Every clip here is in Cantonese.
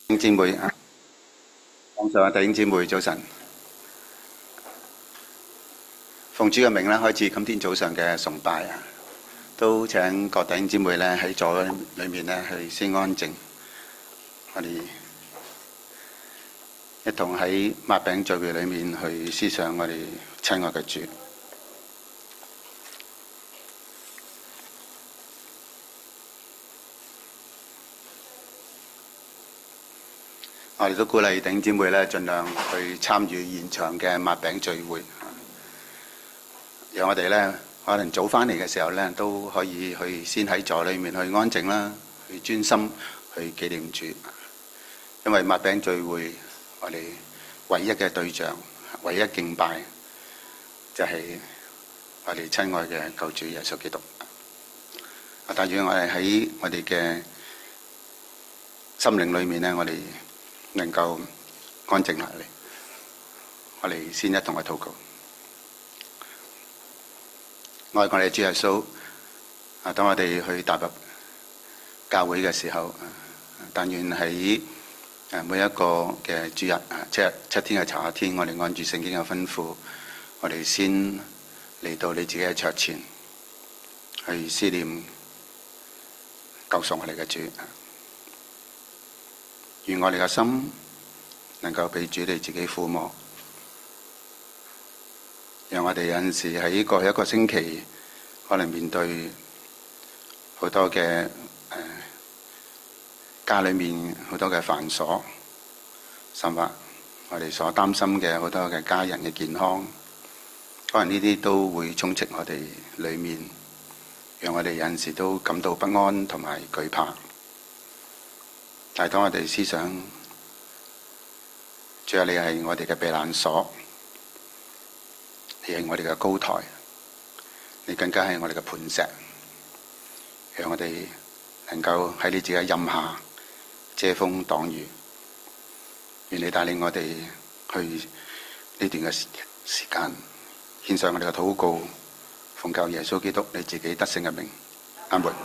弟兄姊妹啊，網上嘅弟兄姊妹早晨，奉主嘅名咧，開始今天早上嘅崇拜啊，都請各弟兄姊妹咧喺座裏面咧去先安靜，我哋一同喺擘餅聚會裏面去思想我哋親愛嘅主。我哋都鼓勵弟兄姊妹咧，盡量去參與現場嘅擘餅聚會，讓我哋咧可能早返嚟嘅時候咧，都可以去先喺座裏面去安靜啦，去專心去紀念主。因為擘餅聚會，我哋唯一嘅對象、唯一敬拜，就係我哋親愛嘅救主耶穌基督。但願我哋喺我哋嘅心靈裏面咧，我哋能夠安靜下嚟，我哋先一同去禱告。愛我哋主耶穌，當我哋去踏入教會嘅時候，但願喺每一個嘅主日，七天嘅查天，我哋按住聖經嘅吩咐，我哋先嚟到你自己嘅桌前，去思念救贖我哋嘅主。願我哋嘅心能夠被主你自己撫摸，讓我哋有陣時喺過去一個星期，可能面對好多嘅家裏面好多嘅繁瑣，甚或我哋所擔心嘅好多嘅家人嘅健康，可能呢啲都會充斥我哋裏面，讓我哋有陣時都感到不安同埋懼怕。但係當我哋思想，主啊，你係我哋嘅避難所，你係我哋嘅高台，你更加係我哋嘅磐石，讓我哋能夠喺你自己嘅蔭下遮風擋雨。願你帶領我哋去呢段嘅時間，獻上我哋嘅禱告，奉靠耶穌基督你自己得勝嘅名，阿門。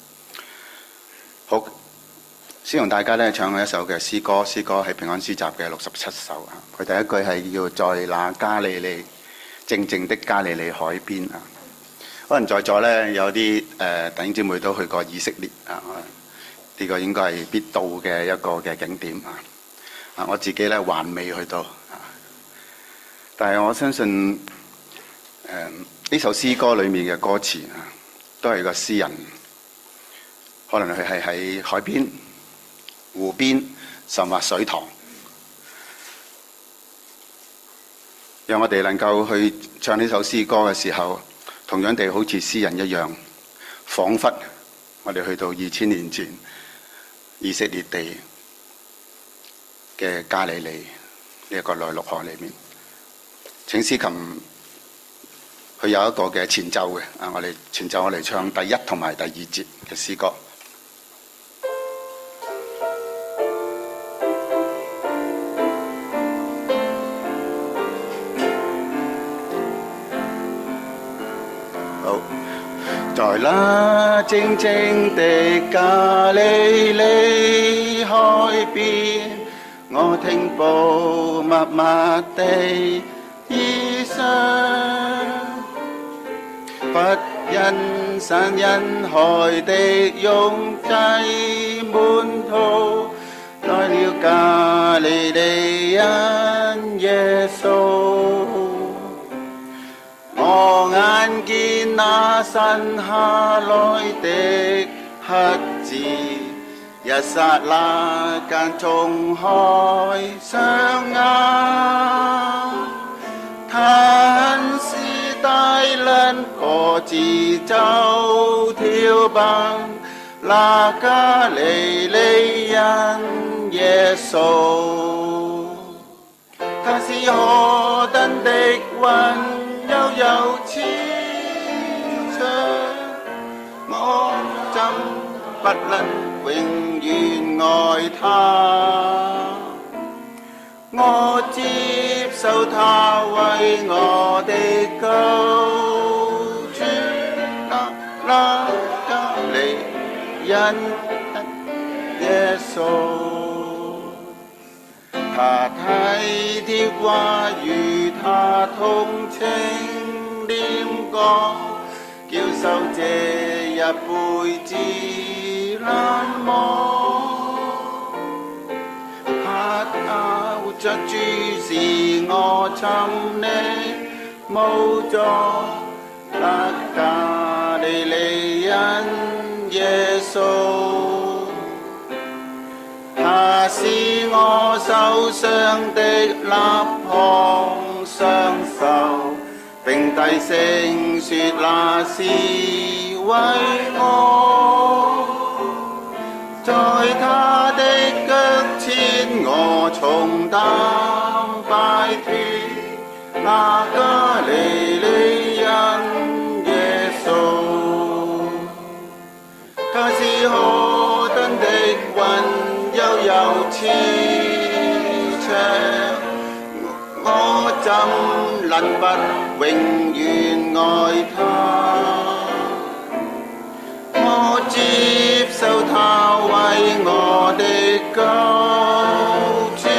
好。先同大家咧唱一首嘅詩歌，詩歌係平安詩集嘅67首啊。佢第一句係叫在那加利利靜靜的加利利海邊啊。可能在座咧有啲弟兄姊妹都去過以色列啊，呢個應該係必到嘅一個嘅景點啊。我自己咧還未去到啊，但係我相信呢首詩歌裏面嘅歌詞啊，都係個詩人，可能佢係喺海邊、湖邊，甚或水塘，讓我哋能夠去唱呢首詩歌嘅時候，同樣地好似詩人一樣，彷彿我哋去到2000年前以色列地嘅加利利呢一個內陸河裏面。請司琴佢有一個嘅前奏嘅啊，我哋前奏我哋唱第一同埋第二節嘅詩歌。在那靜靜的加利利海邊，我停步默默地思想，不因山因海的擁擠滿途，來了加利利因耶穌。我眼見那神下來的黑子，一剎那間衝開雙眼，他是帶領各支走跳奔，那加利利因耶穌，他是何等的溫柔慈祥，我怎不能永遠愛他？我接受他為我的救主，那加利因耶穌。 他體貼話語，他同情念過，叫受這一輩子難忘。他靠着注視我尋你無助，得加利利人耶穌。他是我受傷的肋旁傷手，並低聲說那是為我。在他的腳前我重擔擺脫，那加利利人耶穌。他是何等的溫柔又慈祥，我怎能不永遠愛他？我接受他為我的救主，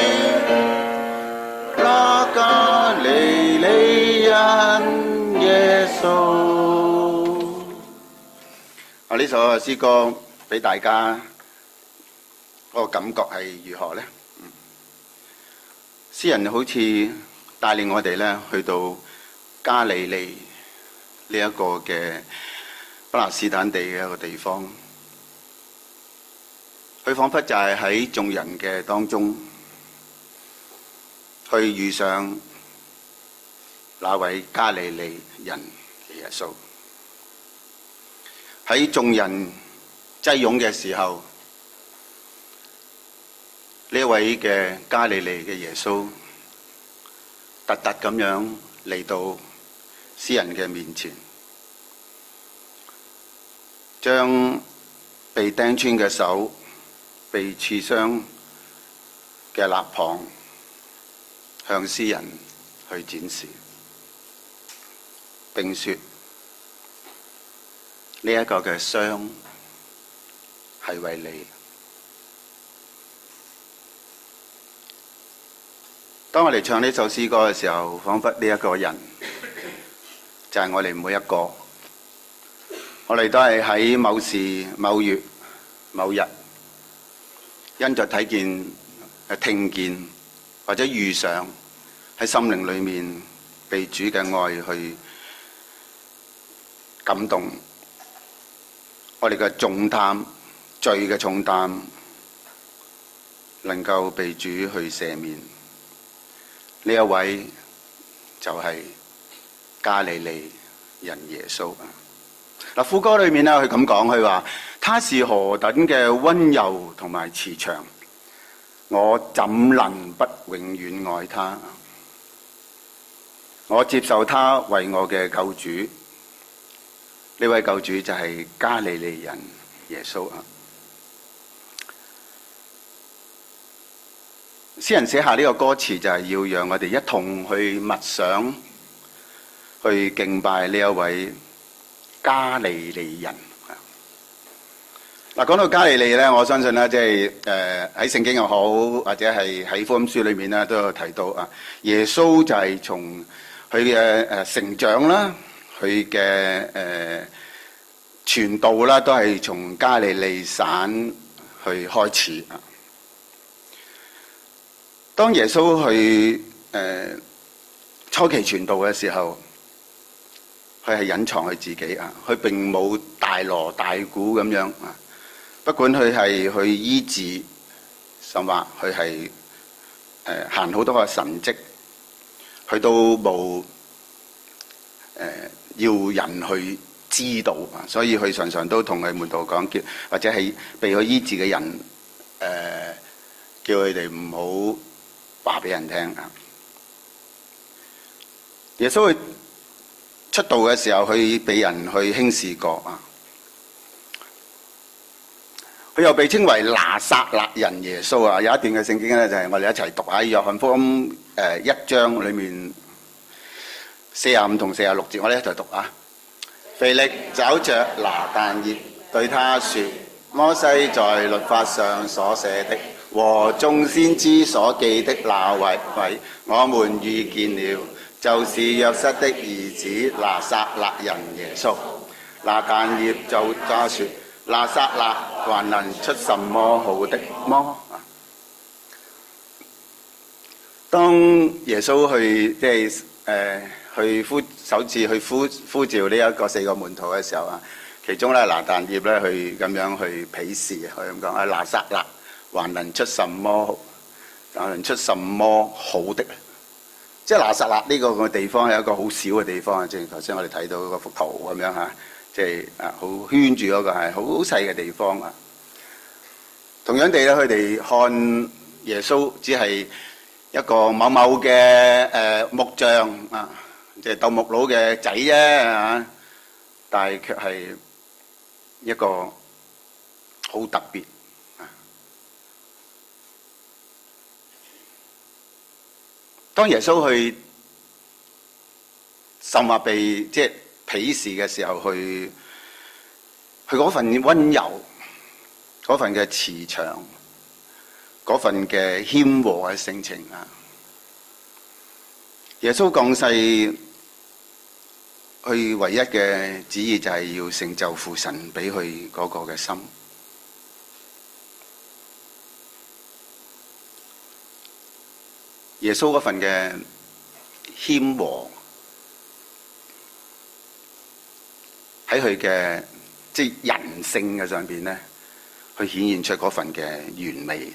那加利利人耶穌。呢首詩歌俾大家嗰個感覺係如何呢？詩人好似帶領我哋咧去到加利利呢一個嘅巴勒斯坦地嘅一個地方，佢彷彿就係喺眾人嘅當中，去遇上那位加利利人耶穌。喺眾人擠擁嘅時候，呢位嘅加利利嘅耶穌，特特咁樣嚟到詩人嘅面前，將被釘穿嘅手、被刺傷嘅肋旁向詩人去展示，並說呢一個嘅傷係為你。當我哋唱呢首詩歌嘅時候，彷彿呢一個人就係我哋每一個。我哋都係喺某時某月某日，因着睇見、聽見或者遇上喺心靈裏面被主嘅愛去感動，我哋嘅重擔、罪嘅重擔能夠被主去赦免。呢一位就係加利利人耶穌。嗱，副歌裏面咧，佢咁講，佢話他是何等嘅溫柔同埋慈祥，我怎能不永遠愛他？我接受他為我嘅救主。呢位救主就係加利利人耶穌啊！詩人寫下呢個歌詞，就係要讓我哋一同去默想、去敬拜呢一位加利利人。嗱，講到加利利咧，我相信咧，即係喺聖經又好，或者係喺福音書裏面咧，都有提到啊。耶穌就係從佢嘅成長啦，佢嘅傳道啦，都係從加利利省去開始啊。當耶穌去初期傳道嘅時候，佢係隱藏佢自己啊，佢並冇大鑼大鼓咁樣啊。不管佢係去醫治，甚或佢係行好多個神蹟，佢都冇要人去知道啊。所以佢常常都同佢門徒講，叫或者係被佢醫治嘅人叫佢哋唔好話俾人聽啊！耶穌去出道嘅時候，佢俾人去輕視過啊！佢又被稱為拿撒勒人耶穌啊！有一段嘅聖經咧，就係我哋一齊讀喺約翰福音1章裏面45同46節，我哋一齊讀啊！腓力找着拿但業對他說：摩西在律法上所寫的， 和眾先知所記的那位，我們遇見了，就是約瑟的兒子拿撒勒人耶穌。拿但業就他說：拿撒勒還能出什麼好的麼？當耶穌去首次去呼召呢一個4個門徒嘅時候啊，其中咧拿但業咧去咁樣去鄙視，佢咁講啊，拿撒勒還能出什麼好的？即係拿撒勒呢個地方係一個好小嘅地方啊，正如頭先我哋睇到嗰幅圖咁樣嚇，即係好圈住嗰個係好細嘅地方啊。同樣地咧，佢哋看耶穌只係一個某某嘅木匠啊，即係鬥木佬嘅仔啫嚇，但係卻係一個好特別啊。當耶穌去甚或被即係鄙視嘅時候，佢嗰份溫柔，嗰份嘅慈祥，嗰份嘅謙和嘅性情啊！耶穌降世，佢唯一嘅旨意就係要成就父神俾佢嗰個嘅心。耶穌嗰份嘅謙和，喺佢嘅即係人性嘅上邊咧，去顯現出嗰份嘅完美。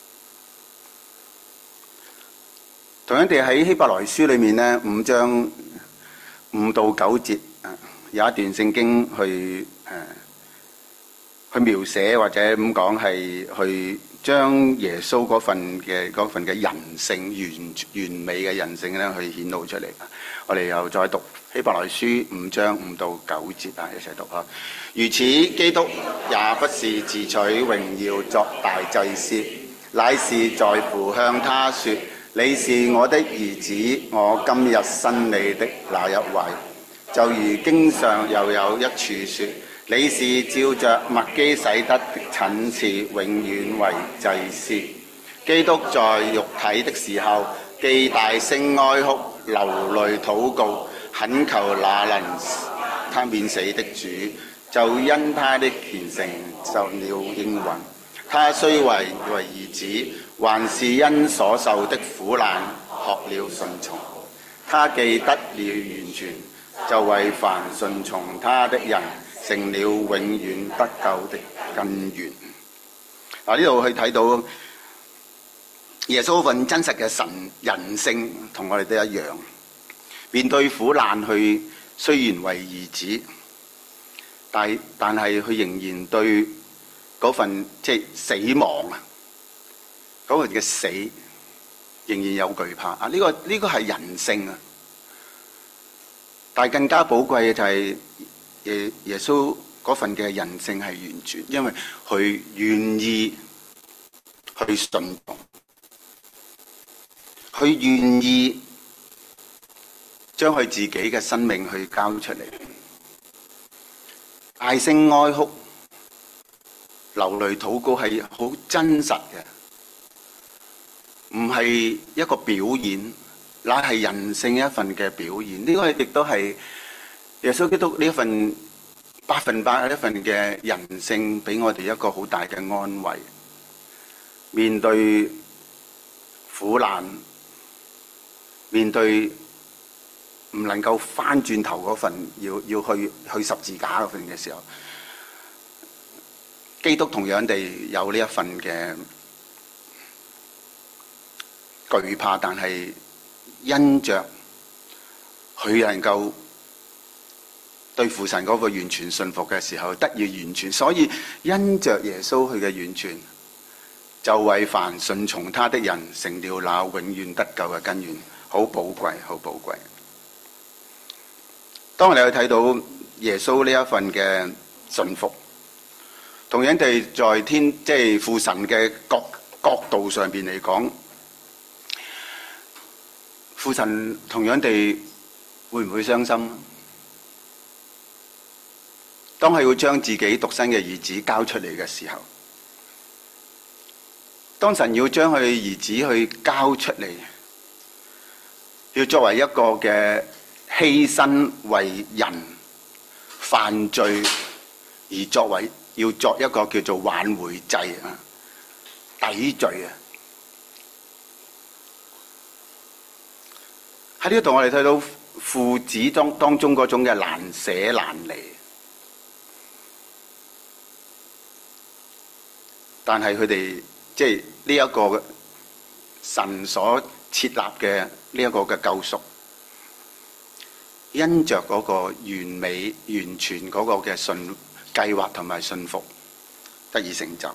同樣地喺希伯來書裏面咧，5章5到9節有一段聖經去描寫或者咁講係去將耶穌嗰份嘅人性完美嘅人性咧，去顯露出嚟。我哋又再讀希伯來書5章5到9節啊，一齊讀啊！如此，基督也不是自取榮耀作大祭司，乃是在乎向他說：你是我的兒子，我今日生你的那一位。就如經上又有一處說：你是照着麥基洗德的層次永遠為祭司。基督在肉體的時候，既大聲哀哭、流淚禱告，懇求那能他免死的主，就因他的虔誠受了應允。他雖為兒子，還是因所受的苦難學了順從。他既得了完全，就為凡順從他的人成了永遠得救的根源。呢度去睇到耶穌份真實嘅人性，同我哋都一樣。面對苦難，佢雖然為兒子，但係佢仍然對嗰份即係死亡啊，嗰份嘅死仍然有懼怕啊！呢個係人性啊，但係更加寶貴嘅就係耶穌嗰份嘅人性係完全，因為佢願意去順從，佢願意將佢自己嘅生命去交出嚟，大聲哀哭、流淚禱告係好真實嘅，唔係一個表演，乃係人性一份嘅表現。呢個亦都係耶穌基督呢一份100%嘅一份嘅人性，俾我哋一個好大嘅安慰。面對苦難，面對唔能夠翻轉頭嗰份要去十字架嗰份嘅時候，基督同樣地有呢一份嘅懼怕，但係因着佢能夠對父神嗰個完全信服嘅時候得以完全，所以因着耶穌佢嘅完全，就為凡順從他的人成了那永遠得救嘅根源。好寶貴，好寶貴。當我哋去睇到耶穌呢一份嘅信服，同樣地在即係父神嘅角度上邊嚟講，父神同樣地會唔會傷心？當佢要將自己獨生嘅兒子交出嚟嘅時候， 當神要將佢兒子去交出嚟，要作為一個嘅犧牲，為人犯罪而要作一個叫做挽回祭啊，抵罪啊。喺呢度我哋睇到父子當中嗰種嘅難捨難離，但係佢哋即係呢一個神所設立嘅呢一個嘅救贖，因着嗰個完美完全嗰個嘅計劃同埋信服得以成就。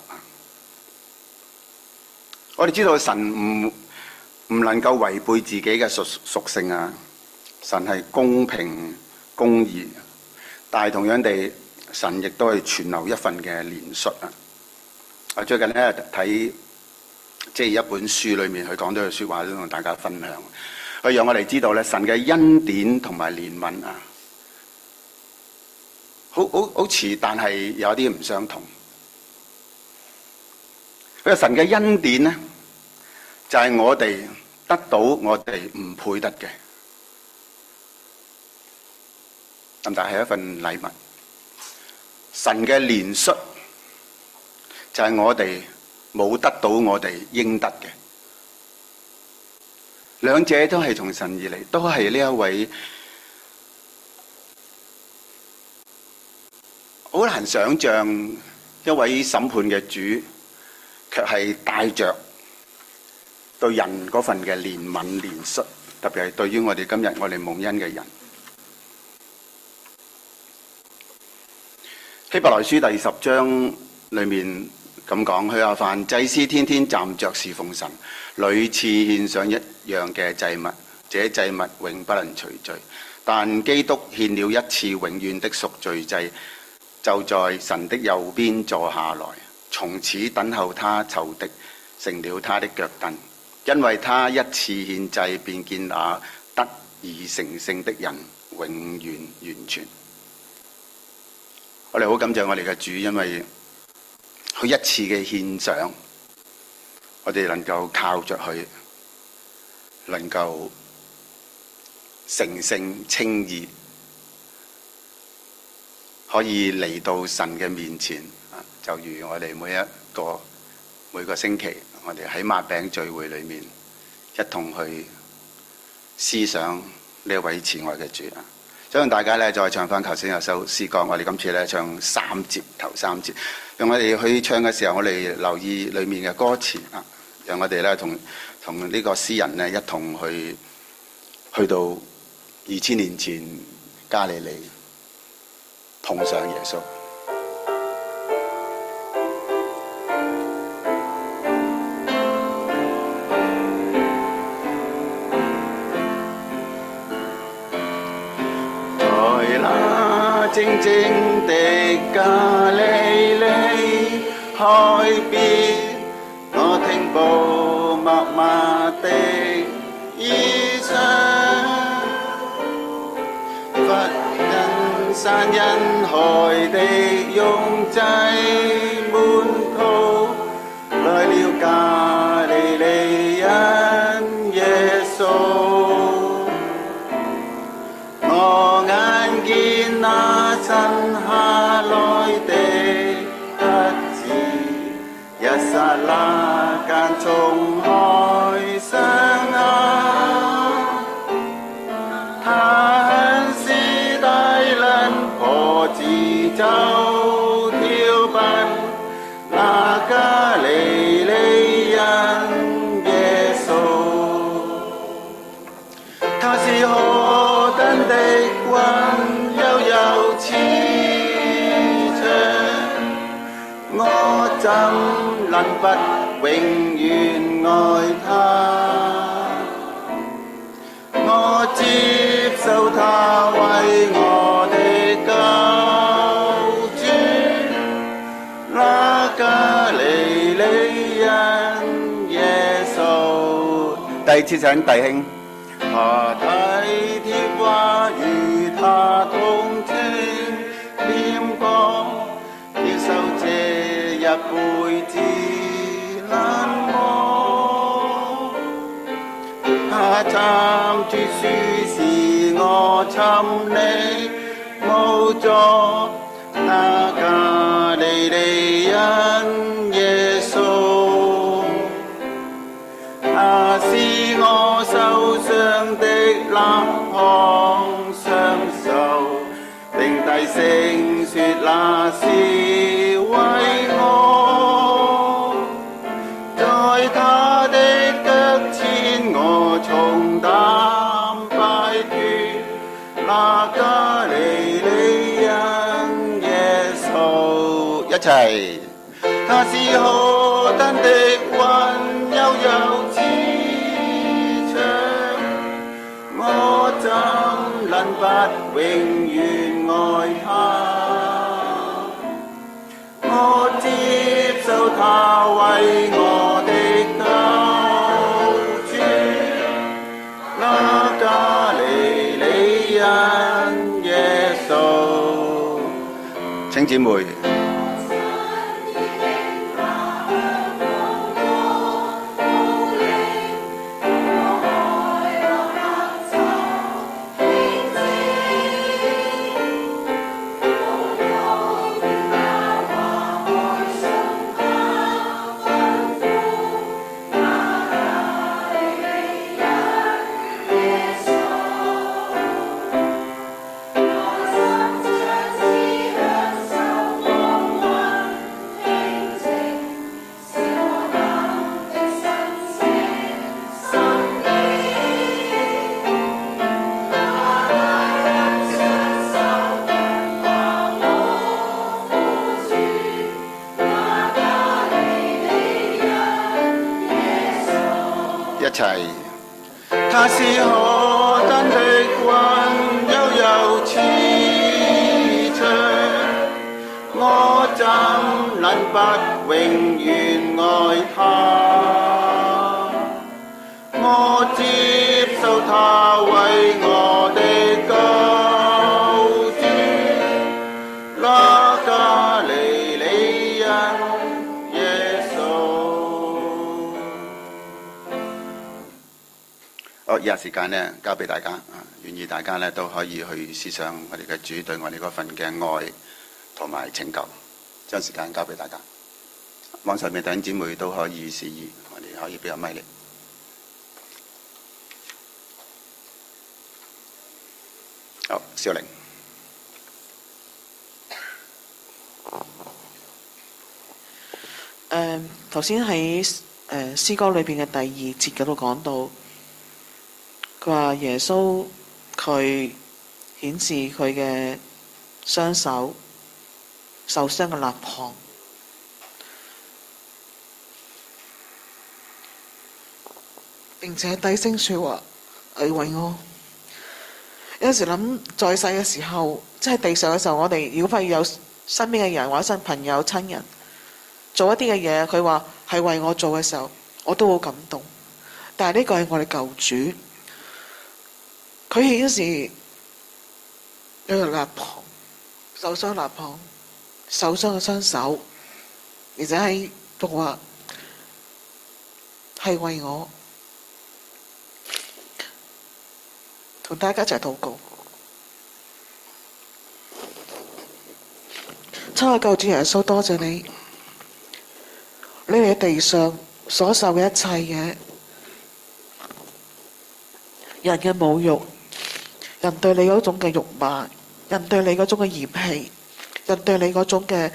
我哋知道神唔能夠違背自己嘅屬性啊！神係公平公義，但係同樣地，神亦都係存留一份嘅憐恤啊！我最近咧睇即係一本書裏面，佢講咗句説話都同大家分享，佢讓我哋知道咧神嘅恩典同埋憐憫啊，好似，但係有啲唔相同。佢話神嘅恩典咧，就係我哋得到我哋唔配得嘅，但係一份禮物。神嘅憐恤就係我哋冇得到我哋應得嘅，兩者都係從神而嚟，都係呢一位好難想像一位審判嘅主，卻係帶着對人嗰份嘅憐憫憐恤，特別係對於我哋今日我哋蒙恩嘅人。希伯來書第10章裏面咁講，佢話凡祭司天天站着侍奉神，屢次獻上一樣嘅祭物，這祭物永不能除罪。但基督獻了一次永遠的贖罪祭，就在神的右邊坐下來，從此等候他仇敵成了他的腳凳。因為他一次獻祭，便見那得以成聖的人永遠完全。我哋好感謝我哋嘅主，因為佢一次嘅獻上，我哋能夠靠着佢，能夠成聖稱義，可以嚟到神嘅面前。就如我哋每個星期，我哋喺擘餅聚會裏面一同去思想呢位慈愛嘅主啊！想讓大家咧再唱翻頭先有首詩歌，我哋今次咧唱頭三節。讓我哋去唱嘅時候，我哋留意裏面嘅歌詞啊，讓我哋咧同呢個詩人咧一同去到2000年前加利利碰上耶穌。靜靜的加利利海邊，我聽步默默的異象，忽因山因海的擁擠滿途，來了加利利人耶穌。我眼見那神下來的瞎子，一剎那間衝開雙眼，他很是大能破紙就跳奔那加利利人耶穌，他是何等的溫柔慈祥，我怎能不永遠愛他？我接受他為我的救主，那加利利人耶穌。第二次請弟兄。他體貼話與他同情臉光，要受這一輩子冷漠。 參住樹是我尋你無助，那加利利人耶穌，他是我受傷的那項雙手，並低聲說那是為我，在他的腳前我重擔擺脫，那加利利人耶穌，一齊。他是何等的溫柔又慈祥，我怎能不永遠愛他？我接受他為我的救主，那加利利人耶穌。請姊妹。他是何等的溫柔又慈祥，我怎能不永遠愛他？我接受他為我的救主，那加利利人耶穌。以下時間呢，交俾大家，願意大家呢都可以去思想我哋嘅主對我哋嗰份嘅愛同埋拯救。將時間交俾大家，網上面弟兄姊妹都可以示意，我哋可以俾個咪嚟。好，少玲。 頭先喺詩歌裏邊嘅第二節嗰度講到，佢話耶穌佢顯示佢嘅雙手受傷嘅肋旁，並且低聲說話係為我。有時諗在世嘅時候，即係地上嘅時候，我哋如果發現有身邊嘅人或者朋友親人做一啲嘅嘢，佢話係為我做嘅時候，我都好感動。但係呢個係我哋救主，佢顯示一個肋旁受傷，肋旁受傷嘅雙手，而且係仲話係為我。同大家一齊禱告。親愛救主耶穌，多謝你，你喺地上所受嘅一切嘢，人嘅侮辱，人對你嗰種嘅辱罵，人對你嗰種嘅嫌棄，人對你嗰種嘅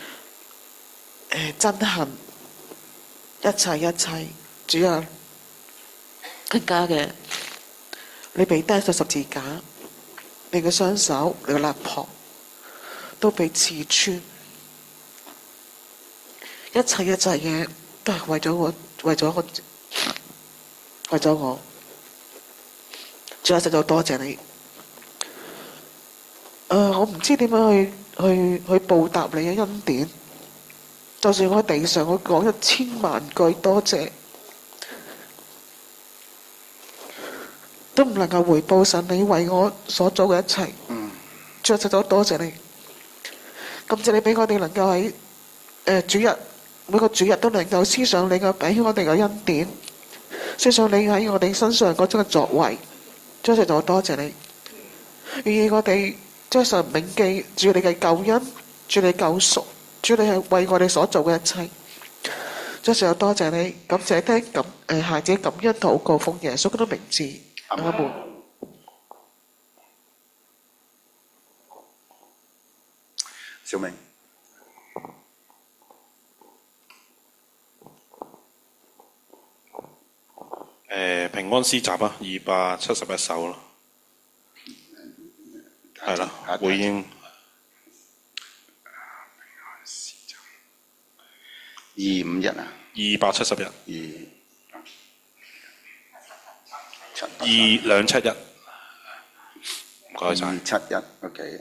憎恨，一切，主啊，更加嘅。你被釘上十字架，你嘅雙手，你嘅肋旁都被刺穿，一切嘢都係為咗我，為咗我。主啊，實在多謝你。我唔知點樣去報答你嘅恩典。就算我喺地上，我講1000萬句多謝，都唔能夠回報神你為我所做嘅一切。主啊，實在多謝你，感謝你俾我哋能夠喺主日每個主日都能夠思想你嘅俾我哋嘅恩典， 謝上你喺我哋身上嗰種嘅作為，真係就多謝你。願意我哋將神銘記住你嘅救恩，住你救贖，住你係為我哋所做嘅一切。真係多謝你，感謝聽孩子感恩禱告，奉耶穌基督名字，阿門。 小明。 平安詩集啊，271首咯，係啦，回應 251啊 ，271， 271，唔該晒。 271 OK。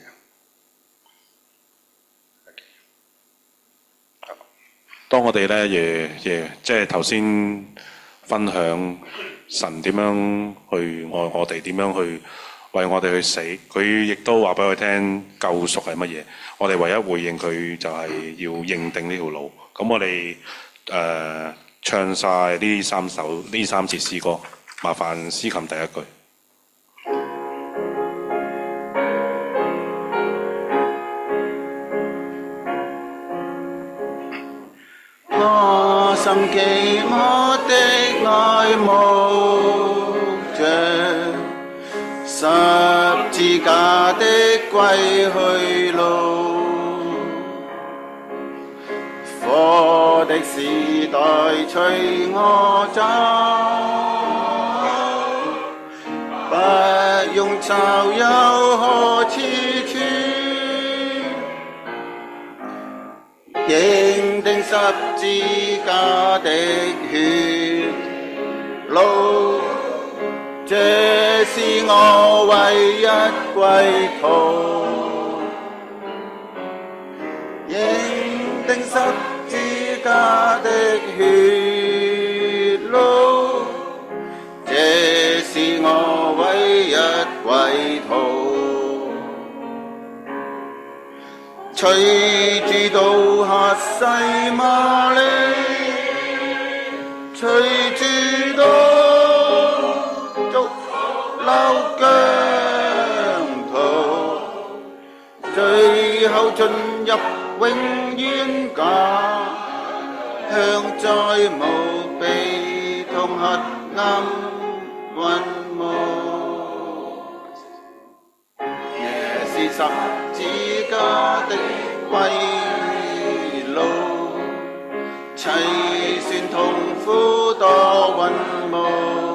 當我哋咧即係頭先分享神點樣去愛我哋，點樣去為我哋去死，佢亦都話俾我聽救贖係乜嘢。我哋唯一回應佢就係要認定呢條路。咁我哋唱晒呢三節詩歌，麻煩詩琴第一句。 我深記我的愛慕着十字架的歸去路，火的時代隨我走，不用找有何處認定十字架的血路，這是我唯一歸途。認定十字架的血路，這是我唯一歸途。隨住刀下洗馬利，隨住刀逐流疆途，最後進入永遠家鄉，再無悲痛黑暗雲霧，也是十字架的歸路，齊算痛苦多雲霧，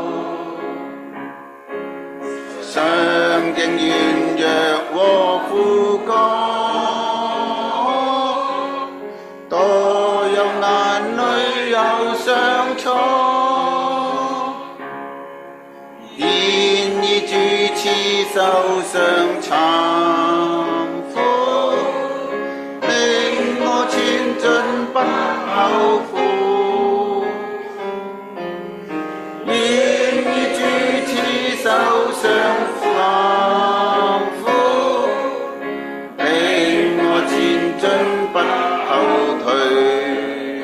常經軟弱和苦幹，多有眼淚有傷楚，然而主持受傷殘苦，令我前進不後悔，然而主持受傷殘苦，令我前進不後退，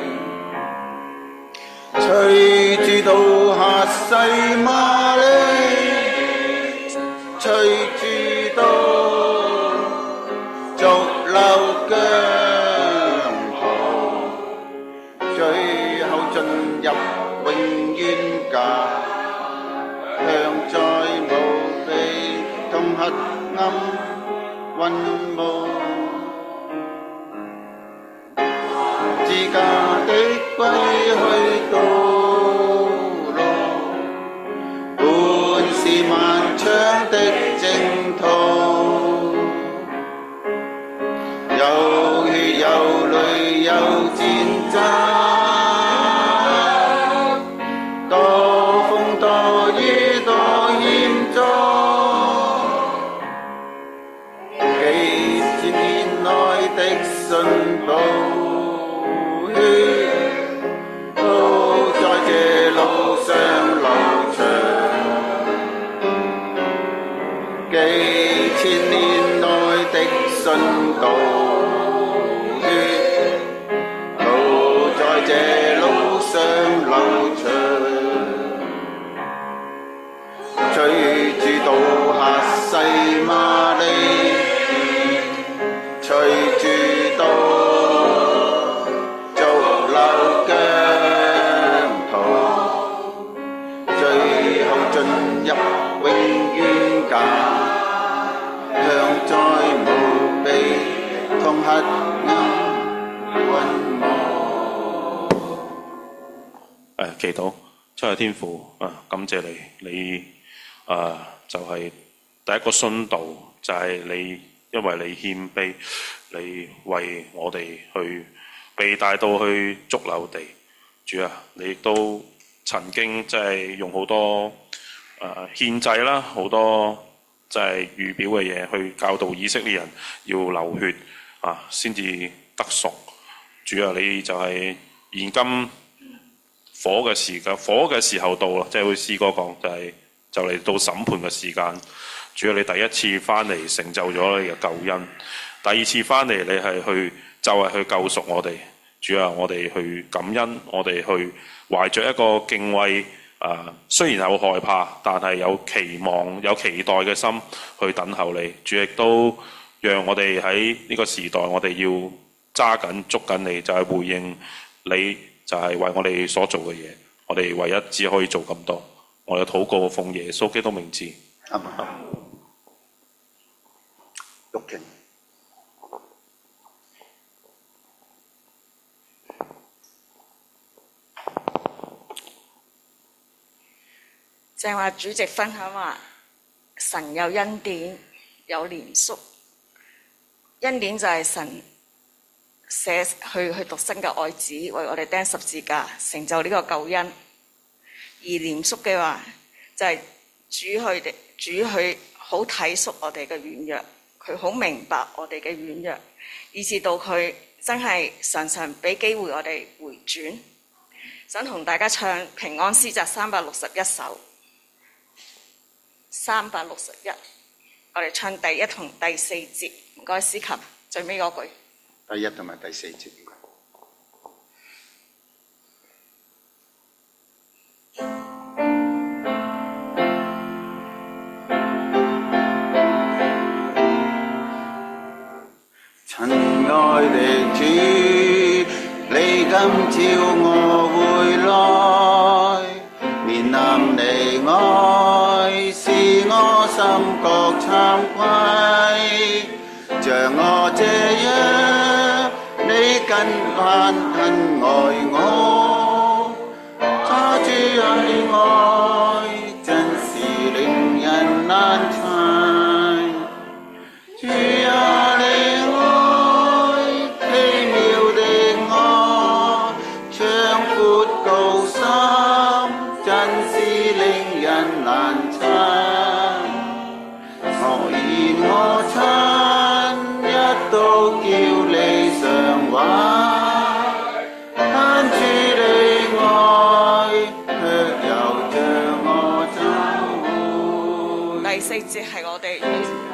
隨住刀下洗馬利，隨住刀逐流疆途，最後進入永遠家鄉，再無悲痛黑暗雲霧，自家的歸去道路，本是漫長的征途，有血有淚有戰爭，多風多雨多險阻，幾千年來的信道血都祈禱。親愛天父感謝你，你就係第一個殉道，就係你，因為你謙卑，你為我哋去被帶到去髑髏地。主啊，你亦都曾經即係用好多獻祭啦，好多即係預表嘅嘢去教導以色列人要流血先至得贖。主啊，你就係現今火嘅時候到啦，即係好似詩歌講，就嚟到審判嘅時間。主啊，你第一次翻嚟成就咗你嘅救恩，第二次翻嚟你係就係去救贖我哋。主啊，我哋去感恩，我哋去懷着一個敬畏雖然有害怕，但係有期望、有期待嘅心去等候你。主亦都讓我哋喺呢個時代，我哋要揸緊捉緊你，就係回應你，就係為我哋所做嘅嘢。我哋唯一只可以做咁多。我哋禱告奉耶穌基督名字。 阿門。玉瓊。 正話主席分享話，神有恩典，有憐恤。恩典就係神捨去獨生嘅愛子，為我哋釘十字架，成就呢個救恩。而憐恤嘅話，就係主佢好體恤我哋嘅軟弱，佢好明白我哋嘅軟弱，以至到佢真係常常俾機會我哋回轉。想同大家唱平安詩集361首。361，我哋唱第一同第四節，唔該司琴最尾嗰句。 第一同埋第四節。親愛的主，你今朝我回來，面臨你愛，使我心覺慚愧。像我這樣，你更很愛我，他主愛愛，真是令人難猜。主啊，你愛奇妙的愛，長闊高深，真是令人難猜。我願我親一刀叫你償還，但主你愛卻又將我找回。 第四節係我哋。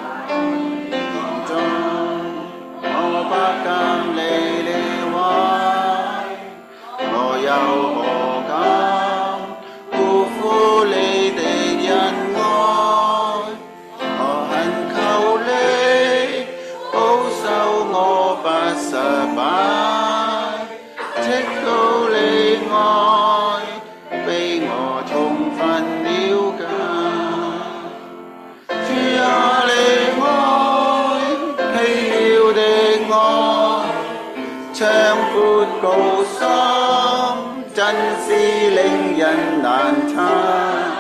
我不敢離你懷，我又何敢辜負你的恩愛？我懇求你保守我不失敗，直到你愛被我充分了解。主啊，你愛奇妙的愛，長闊高深，真是令人難猜。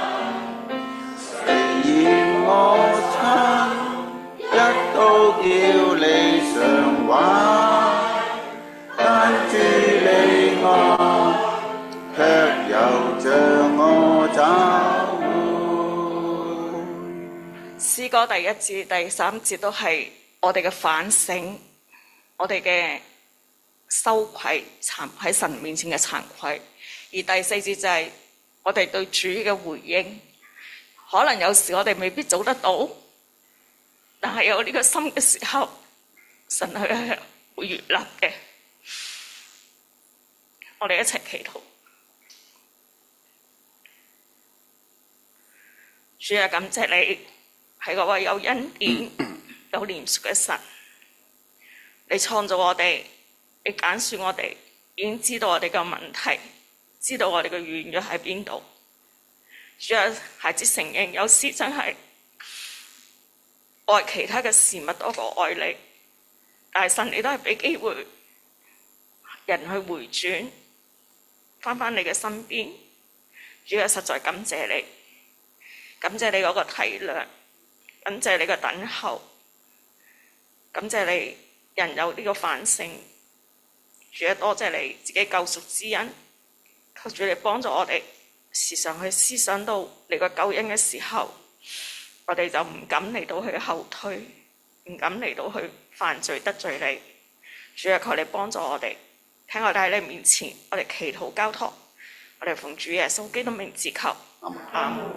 你嫌我親，一刀叫你償還，但主你愛卻又將我找回。 詩歌第一節、第三節都係我哋嘅反省，我哋嘅羞愧、喺神面前嘅慚愧。而第四節就係我哋對主嘅回應。可能有時我哋未必做得到，但係有呢個心嘅時候，神佢係會悅納嘅。我哋一齊祈禱。主啊，感謝你係嗰位有恩典、有憐恤嘅神。你創造我哋，你揀選我哋，已經知道我哋嘅問題，知道我哋嘅軟弱喺邊度。主啊，孩子承認有時真係愛其他嘅事物多過愛你，但係神你都係俾機會人去回轉， 返你嘅身邊。主啊，實在感謝你，感謝你嗰個體諒，感謝你嘅等候，感謝你人有呢個反省。主啊，多謝你自己救贖之恩，求主你幫助我哋時常去思想到你個救恩嘅時候，我哋就唔敢嚟到去後退，唔敢嚟到去犯罪得罪你。主啊，求你幫助我哋，聽我哋喺你面前，我哋祈禱交託，我哋奉主耶穌基督名字求。阿門。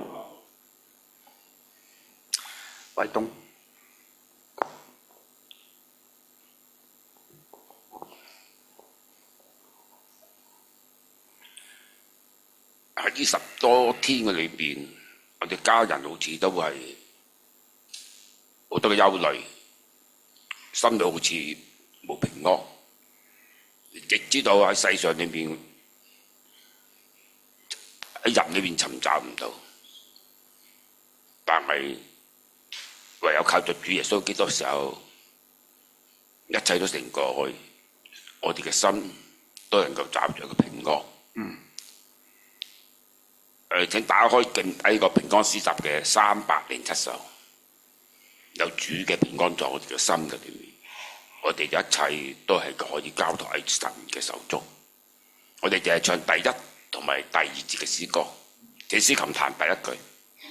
偉東。 喺呢10多天嘅裏邊，我哋家人好似都係好多嘅憂慮，心裏好似冇平安，亦知道喺世上裏邊喺人裏邊尋找唔到，但係唯有靠着主耶穌基督嘅時候，一切都成過去，我哋嘅心都能夠找住一個平安。請打開呢個平安詩集嘅307首，有主嘅平安在我哋嘅心嘅裏面，我哋一切都係可以交託喺神嘅手中。我哋就係唱第1同埋第2節嘅詩歌，請司琴彈第1句。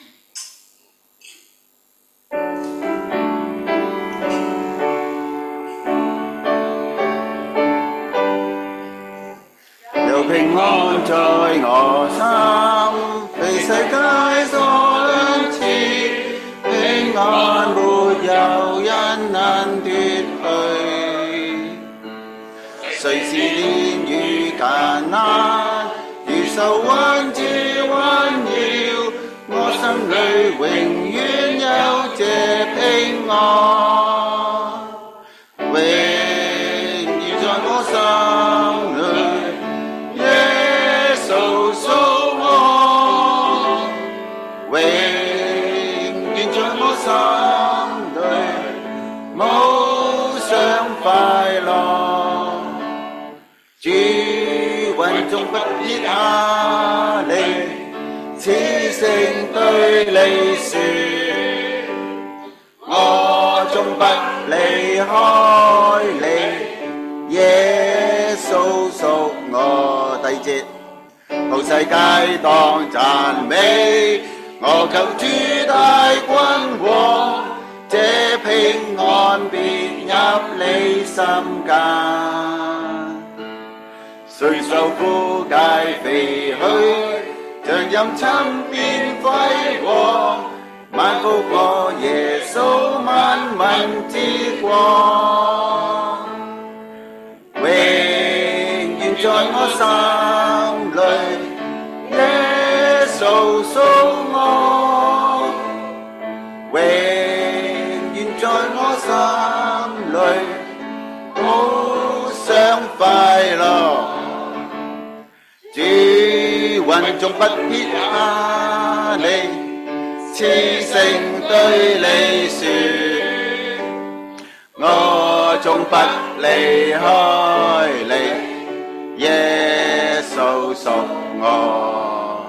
有平安在我心，被世界所兩次，平安沒有人能奪去。雖是煉於艱難，如受患之環繞，我心裏永遠有這平安，永遠在我心裏。耶穌屬我，永遠在我心裏，無上快樂。主雲中不撇下你，此聲對你説，我終不離開你。耶穌屬我。第2節，好世界當讚美，我求主大君王，這平安必入你心間。雖受苦界飛去，像陰沉變輝煌，萬福過耶穌萬民之光，永遠在我心裏，耶穌屬我，永遠在我心裏，無上快樂。主雲中不撇下你，此聲對你説，我終不離開你，耶穌屬我。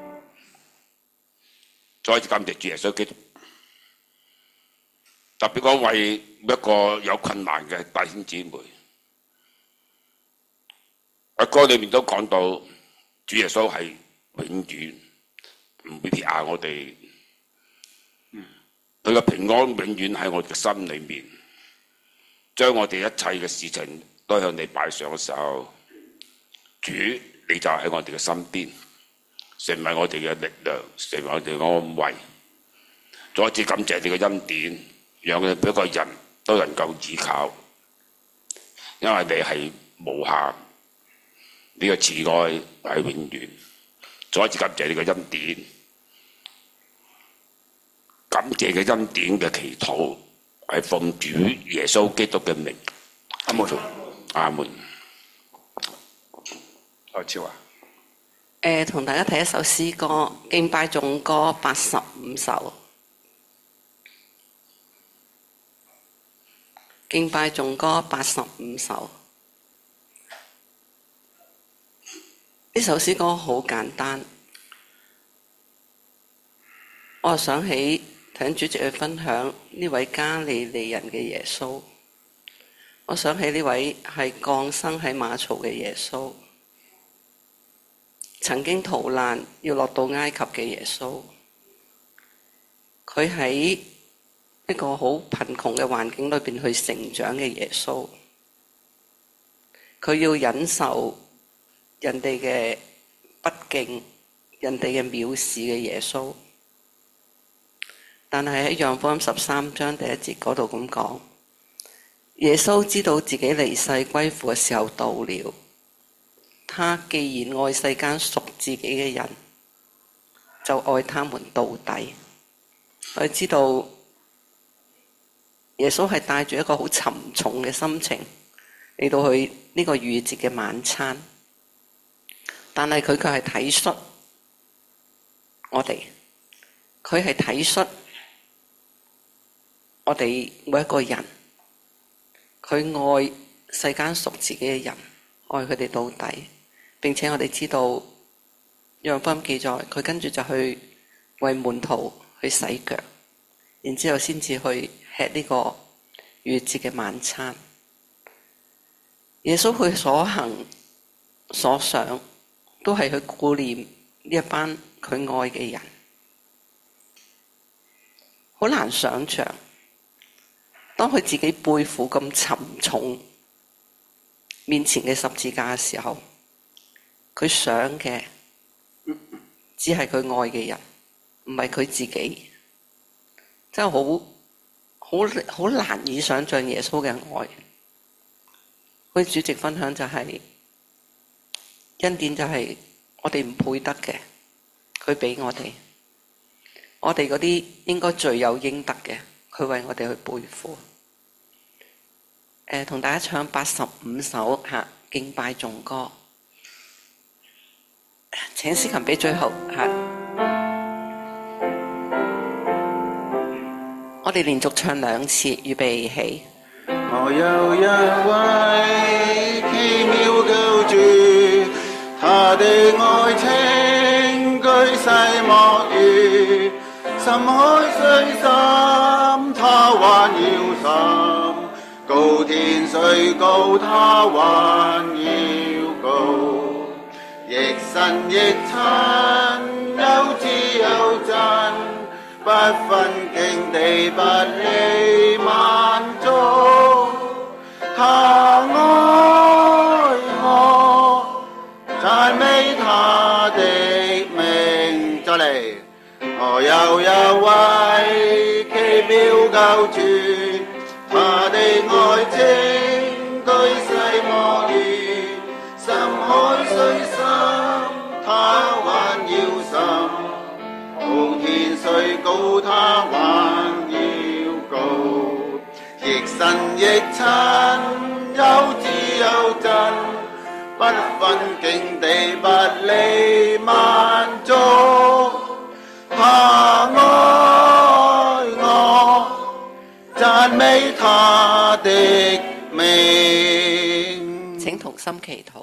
再一次感謝主耶穌基督，特別講為一個有困難嘅弟兄姊妹，喺歌裏面都講到主耶穌係永遠唔會撇下我哋，佢嘅平安永遠喺我哋嘅心裏面，將我哋一切嘅事情都向你擺上嘅時候，主你就喺我哋嘅身邊，成為我哋嘅力量，成為我哋嘅安慰。再一次感謝你嘅恩典，讓佢每一個人都能夠依靠，因為你係無限，你嘅慈愛係永遠。再一次感謝你嘅恩典，感謝嘅恩典嘅祈禱係奉主耶穌基督嘅名。阿門。阿門。 何超啊？ 同大家睇一首詩歌，敬拜頌歌85首。敬拜頌歌85首。 呢首詩歌好簡單，我想起聽主席去分享呢位加利利人嘅耶穌，我想起呢位係降生喺馬槽嘅耶穌，曾經逃難要落到埃及嘅耶穌，佢喺一個好貧窮嘅環境裏邊去成長嘅耶穌，佢要忍受人哋嘅不敬、人哋嘅藐視嘅耶穌，但係喺約翰福音13章第1節嗰度咁講，耶穌知道自己離世歸父嘅時候到了，他既然愛世間屬自己嘅人，就愛他們到底。佢知道耶穌係帶住一個好沉重嘅心情嚟到去呢個逾越節嘅晚餐，但係佢卻係體恤我哋，佢係體恤我哋每一個人，佢愛世間屬自己嘅人，愛佢哋到底。並且我哋知道約翰福音記載，佢跟住就去為門徒去洗腳，然之後先至去吃呢個逾越節嘅晚餐。耶穌佢所行所想都係去顧念呢一班佢愛嘅人，好難想像當佢自己背負咁沉重面前嘅十字架嘅時候，佢想嘅只係佢愛嘅人，唔係佢自己。真係好難以想像耶穌嘅愛。佢主席分享就係恩典，就係我哋唔配得嘅，佢俾我哋嗰啲應該罪有應得嘅，佢為我哋去背負。同大家唱85首敬拜頌歌。請司琴俾最後我哋連續唱2次，預備起。 我有一位奇妙救主，他的愛情巨細莫語，深海雖深，他還要深；高天雖高，他還要高。亦神亦親，有知有真，不分境地，不理萬族。他愛我，讚美他的名。再嚟，我有一位奇妙救主，他的愛情巨細莫語，深海雖深，他還要深；高天雖高，他還要高。亦神亦親，有知有真，不分境地，不理萬族。他愛我，讚美他的名。 請同心祈禱。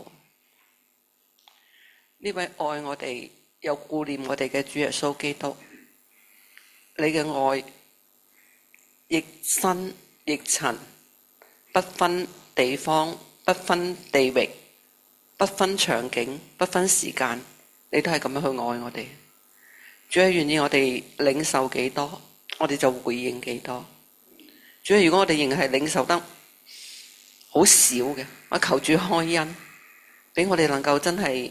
呢位愛我哋又顧念我哋嘅主耶穌基督，你嘅愛亦深亦沉，不分地方，不分地域，不分場景，不分時間，你都係咁樣去愛我哋。主係願意我哋領受幾多，我哋就回應幾多。主係如果我哋仍係領受得好少嘅，我求主開恩，俾我哋能夠真係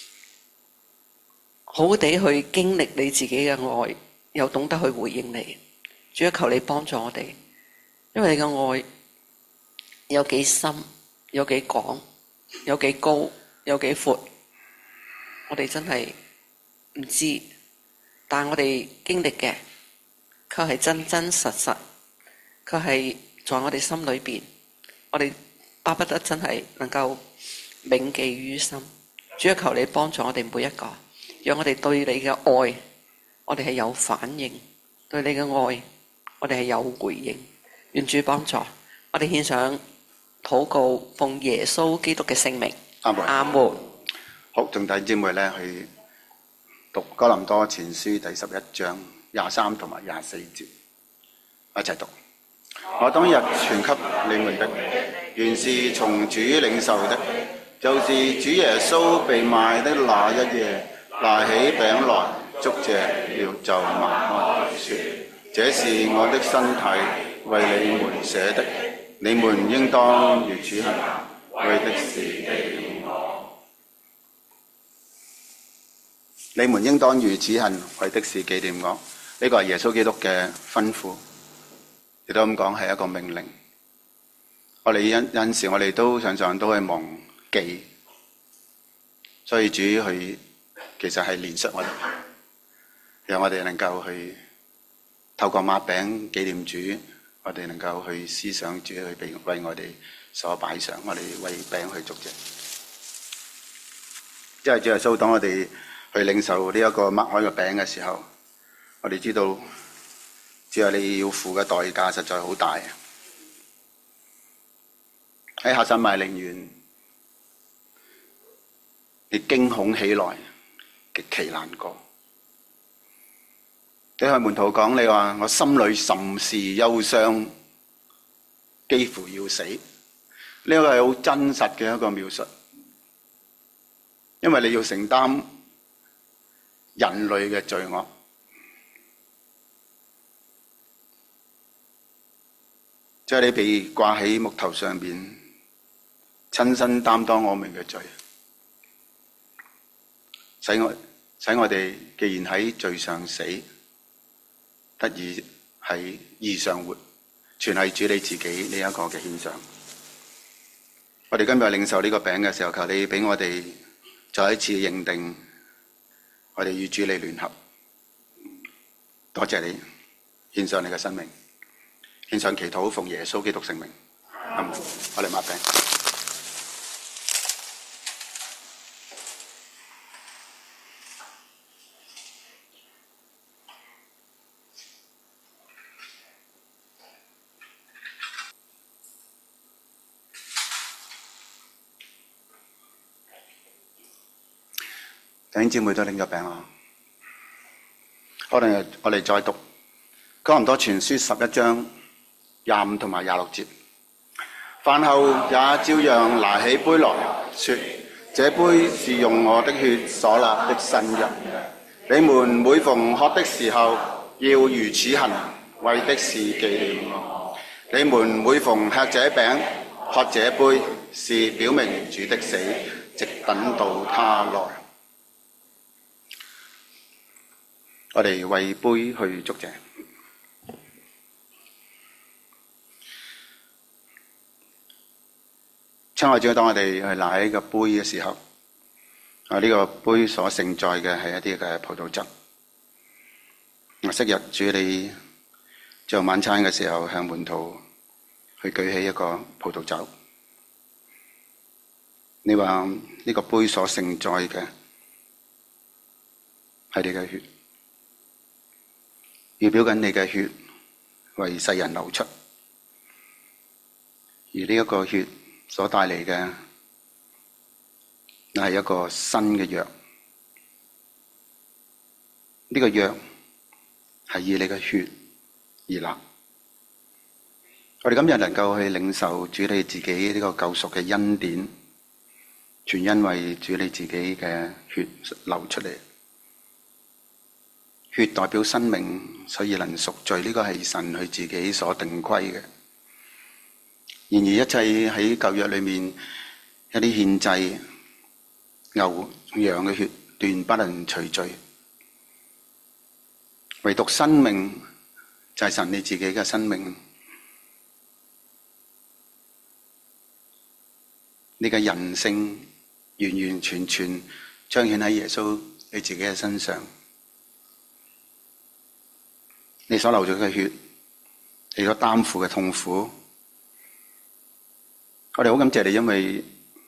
好好地去經歷你自己嘅愛，又懂得去回應你。主啊，求你幫助我哋，因為你嘅愛有幾深，有幾廣，有幾高，有幾闊，我哋真係唔知，但係我哋經歷嘅卻係真真實實，卻係在我哋心裏邊，我哋巴不得真係能夠銘記於心。主啊，求你幫助我哋每一個，讓我哋對你嘅愛，我哋係有反應；對你嘅愛，我哋係有回應。願主幫助我哋，獻上禱告，奉耶穌基督嘅聖名。 阿門。 阿門。 好，仲弟兄姊妹咧去讀哥林多前書第11章23同埋24節，一齊讀。我當日傳給你們的，原是從主領受的，就是主耶穌被賣的那一夜，拿起餅來，祝謝了就擘開，說：這是我的身體，為你們捨的，你們應當如此行，為的是紀念我。你們應當如此行，為的是紀念我。呢個係耶穌基督嘅吩咐，亦都咁講係一個命令。我哋有陣時我哋都常常都係忘記，所以主去其實係憐恤我哋，讓我哋能夠去透過擘餅紀念主，我哋能夠去思想主去為我哋所擺上，我哋為餅去祝謝。因為主耶穌當我哋去領受呢一個擘開嘅餅嘅時候，我哋知道主啊，你要付嘅代價實在好大。喺客西馬尼園，你驚恐起來，極其難過。你向門徒講，你話我心裏甚是憂傷，幾乎要死。呢個係好真實嘅一個描述，因為你要承擔人類嘅罪惡。即係你被掛喺木頭上邊，親身擔當我們嘅罪，使我哋既然喺罪上死，得以喺義上活，全係主你自己呢一個嘅獻上。我哋今日領受呢個餅嘅時候，求你俾我哋再一次認定，我哋與主你聯合。多謝你獻上你嘅生命，獻上祈禱，奉耶穌基督聖名。我哋擘餅。弟兄姊妹都領咗餅啊！我哋再讀哥林多前書11章25同埋26節。飯後也照樣拿起杯來，說：這杯是用我的血所立的新約。你們每逢喝的時候，要如此行，為的是紀念我。你們每逢吃這餅、喝這杯，是表明主的死，直等到他來。我哋為杯去祝謝。親愛主，當我哋去拿起個杯嘅時候，呢個杯所盛載嘅係一啲嘅葡萄汁。昔日主你做晚餐嘅時候，向門徒去舉起一個葡萄酒。你話呢個杯所盛載嘅係你嘅血。預表緊你嘅血為世人流出，而呢一個血所帶嚟嘅係一個新嘅約。呢個約係以你嘅血而立。我哋今日能夠去領受主你自己呢個救贖嘅恩典，全因為主你自己嘅血流出嚟。血代表生命，所以能贖罪，呢個係神佢自己所定規嘅。然而一切喺舊約裏面一啲獻祭牛羊嘅血斷不能除罪，唯獨生命就係神你自己嘅生命。你嘅人性完完全全彰顯喺耶穌你自己嘅身上。你所流咗嘅血，你所擔負嘅痛苦，我哋好感謝你，因為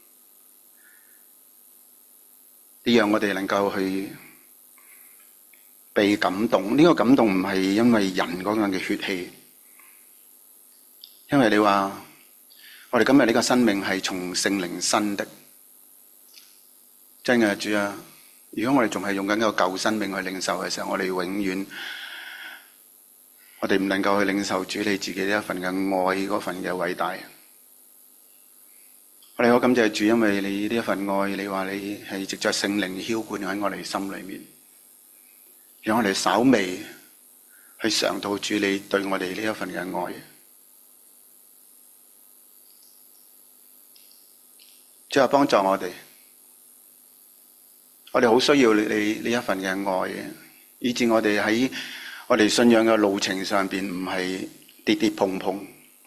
你讓我哋能夠去被感動。呢個感動唔係因為人嗰樣嘅血氣，因為你話我哋今日呢個生命係從聖靈生的， 真嘅主啊！如果我哋仲係用緊一個舊生命去領受嘅時候，我哋永遠我哋唔能夠去領受主你自己呢一份嘅愛嗰份嘅偉大。我哋好感謝主，因為你呢一份愛，你話你係藉着聖靈澆灌喺我哋心裏面，讓我哋稍微去嘗到主你對我哋呢一份嘅愛。主啊，幫助我哋，我哋好需要你呢一份嘅愛，以致我哋喺我哋信仰嘅路程上邊唔係跌跌碰碰，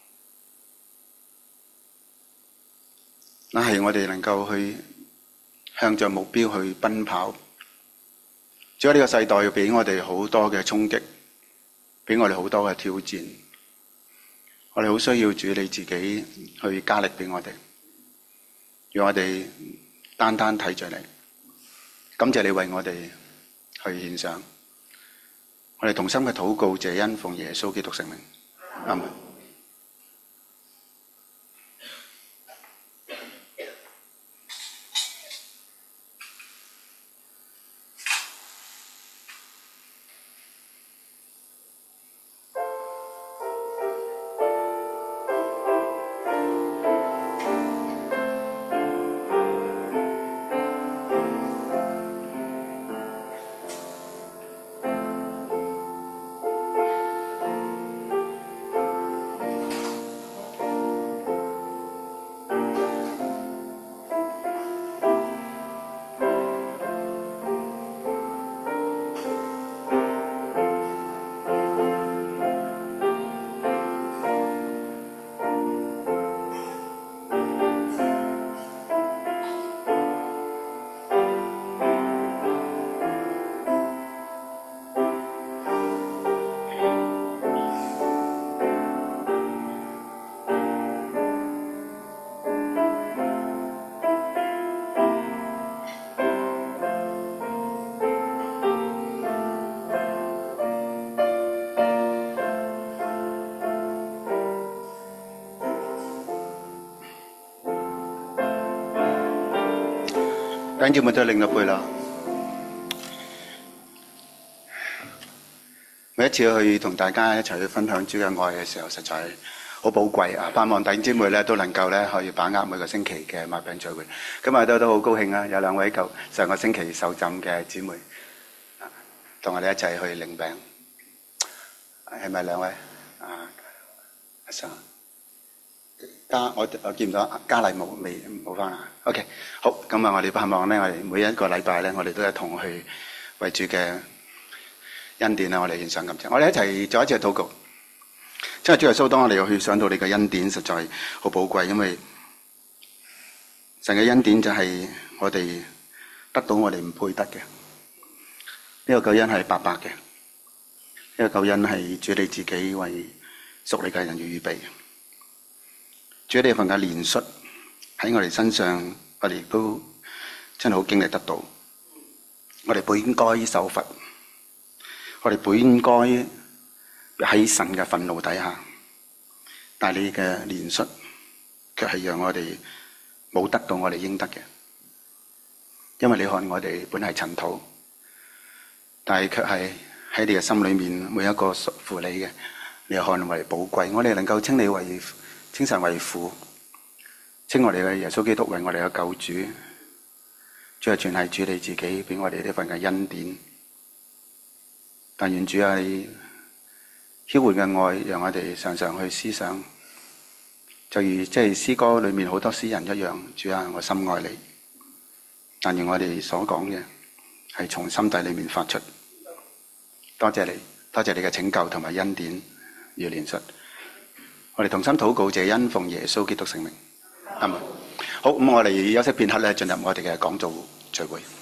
那係我哋能夠去向着目標去奔跑。主啊，呢個世代俾我哋好多嘅衝擊，俾我哋好多嘅挑戰，我哋好需要主你自己去加力俾我哋，讓我哋單單睇着你，感謝你為我哋去獻上。我哋同心嘅禱告，謝恩奉耶穌基督聖名，阿門。弟兄姊妹都另一杯啦。每一次去同大家一齊去分享主嘅愛嘅時候，實在好寶貴啊！盼望弟兄姊妹咧都能夠咧可以把握每個星期嘅擘餅聚會。今日都好高興啊！有兩位上個星期受浸嘅姊妹同我哋一齊去領餅，係咪兩位啊？阿生。我見唔到嘉麗冇翻啊。OK， 好，咁啊，我哋盼望咧，我哋每一個禮拜咧，我哋都一同去為主嘅恩典咧，我哋獻上感謝。我哋一齊做一次禱告。真係主耶穌，當我哋要去想到你嘅恩典，實在好寶貴，因為神嘅恩典就係我哋得到我哋唔配得嘅。呢個救恩係白白嘅，呢個救恩係主你自己為屬你嘅人預備。主你份嘅憐恤喺我哋身上，我哋亦都真係好經歷得到。我哋本應該受罰，我哋本應該喺神嘅憤怒底下，但係你嘅憐恤卻係讓我哋冇得到我哋應得嘅。因為你看我哋本係塵土，但係卻係喺你嘅心裏面每一個屬乎你嘅，你又看為寶貴。我哋能夠稱你為稱神為父，稱我哋嘅耶穌基督為我哋嘅救主，主係全係主你自己俾我哋呢份嘅恩典。但願主啊，你澆灌嘅愛，讓我哋常常去思想，就如即係詩歌裏面好多詩人一樣。主啊，我深愛你。但願我哋所講嘅係從心底裏面發出。多謝你，多謝你嘅拯救同埋恩典與憐恤。我哋同心禱告，謝恩奉耶穌基督聖名，阿門。好，咁我哋休息片刻咧，進入我哋嘅講道聚會。